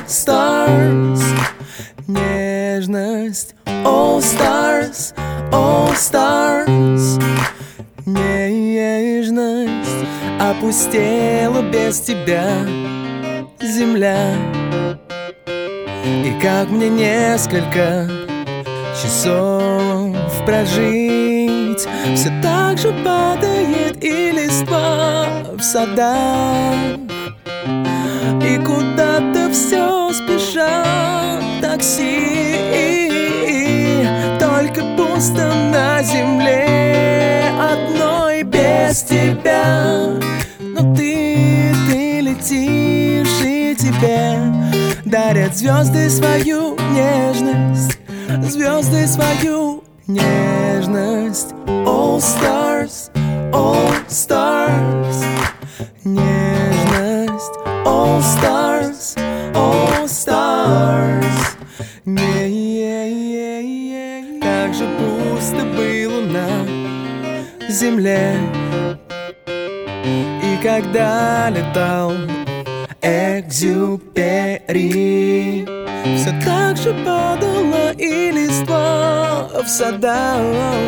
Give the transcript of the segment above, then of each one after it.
stars. Нежность, all stars, all stars. Нежность опустела без тебя земля. И как мне несколько часов прожить, все так же падает и листва в садах, и куда-то все спешат такси, только пусто на земле одной без тебя. Но ты летишь, и тебе дарят звезды свою нежность, звезды свою нежность. All stars, all stars. Нежность, all stars, all stars. Как же пусто было на земле. И когда летал Экзюпери, все так же падала и листва в садах,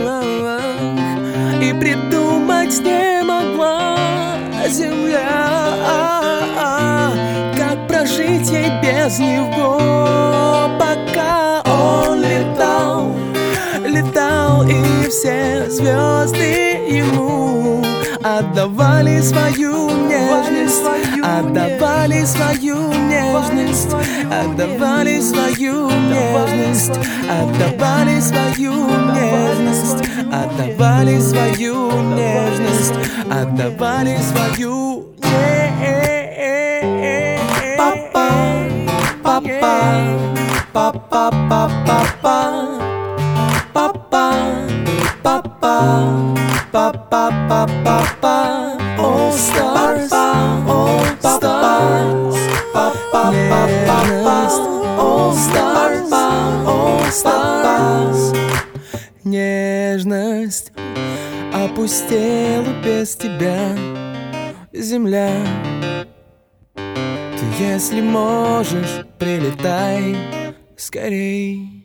и придумать не могла земля, как прожить ей без него. Пока он летал, летал, и все звезды ему отдавали свою нежность, отдавали свою нежность, отдавали свою нежность, отдавали свою нежность, отдавали свою нежность, отдавали свою папа, папа, папа, папа, папа, папа, папа, папа. All stars, all stars, нежность, all stars, all stars. Нежность опустела без тебя земля. Ты, если можешь, прилетай скорей.